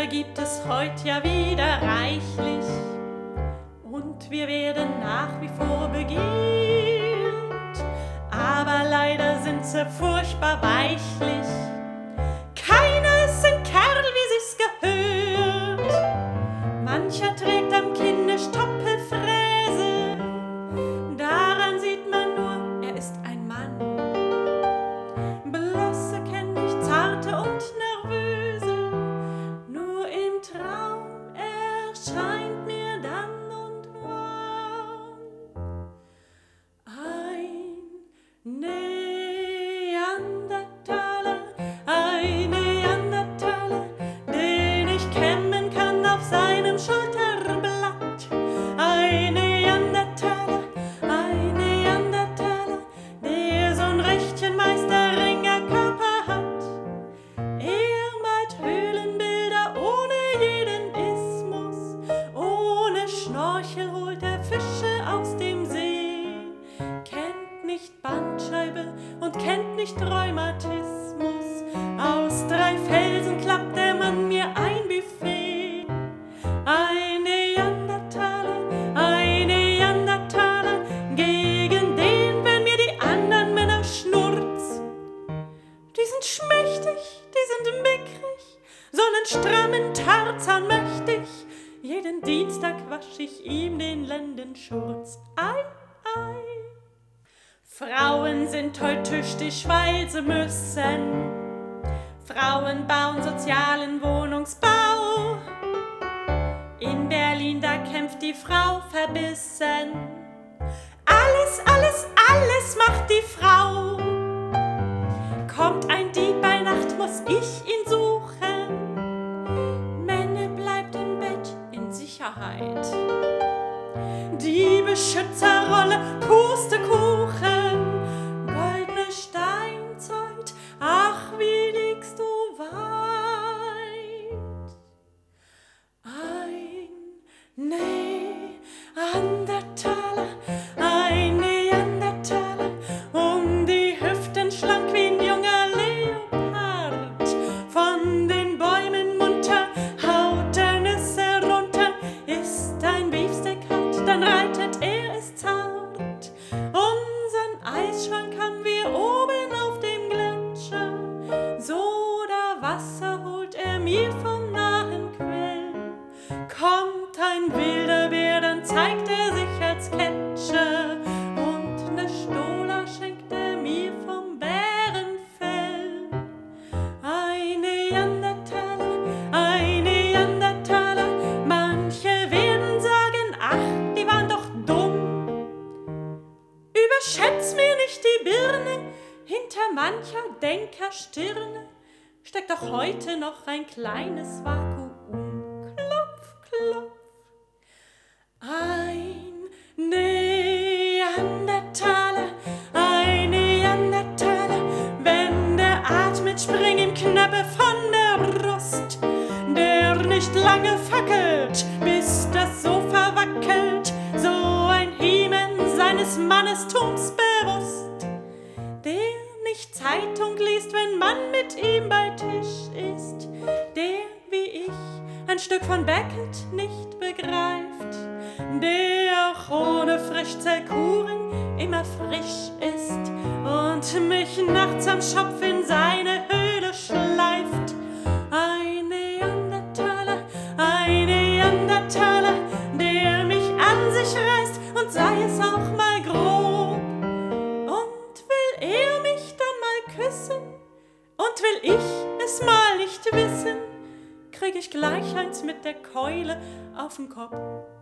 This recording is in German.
gibt es heut ja wieder reichlich und wir werden nach wie vor begehrt, aber leider sind sie furchtbar weichlich. Keiner ist ein Kerl, wie sich's gehört. Mancher trägt am Kinde Stoppelfräse, daran sieht man nur, er ist ein Mann. Blosse kenn ich zarte und nervöse, nur im Traum erscheint mir dann und wann ein Neandertaler, den ich kämmen kann auf seinem Schulterblatt. Ein Neandertaler, der so'n rechtchen Meisterringerkörper hat. Er malt Höhlenbilder ohne jeden Ismus, ohne Schnorchel holt er Fische aus dem See, kennt nicht Bandscheibe und kennt nicht Rheumatismus. Aus 3 Felsen klappt der Mann mir ein Buffet. Ein Neandertaler, gegen den werden mir die anderen Männer Schnurz. Die sind schmächtig, die sind mickrig, so nen strammen Tarzan möcht ich. Jeden Dienstag wasch ich ihm den Lendenschurz. Ei, ei. Frauen sind heut tüchtig, weil sie müssen. Frauen bauen sozialen Wohnungsbau. In Berlin, da kämpft die Frau verbissen. Alles macht die Frau. Kommt ein Dieb bei Nacht, muss ich ihn suchen. Männer bleibt im Bett in Sicherheit. Die Beschützerrolle, Pustekuchen, goldene Steinzeit, ach, wie liegst du weit. Ein Neandertaler, um die Hüften schlank wie ein junger Leopard. Von den Bäumen munter, haut er Nüsse runter, isst ein Beefsteak hart, dann reitet er es zart. Unseren Eisschrank haben wir oben auf dem Gletscher, Sodawasser holt er mir vom nahen Quell. Kommt ein wilder Bär, dann zeigt er sich als Catcher, und ne Stola schenkt er mir vom Bärenfell. Ein Neandertaler, manche werden sagen, ach, die waren doch dumm. Überschätz mir nicht die Birne, hinter mancher Denkerstirne steckt doch heute noch ein kleines Vakuum. Klopf, klopf. Ein Neandertaler, wenn der atmet, spring ihm Knappe von der Brust, der nicht lange fackelt, bis das Sofa wackelt, so ein Hiemen seines Mannestums bewusst, der nicht Zeitung liest, wenn man mit ihm bei Tisch ist, der wie ich ein Stück von Beckett nicht begreift, der auch ohne Frischzellkuren immer frisch ist und mich nachts am Schopf in seine Höhle schleift. Ein Neandertaler, der mich an sich reißt und sei es auch mal grob. Und will er mich dann mal küssen und will ich es mal nicht wissen, krieg ich gleich eins mit der Keule auf den Kopf.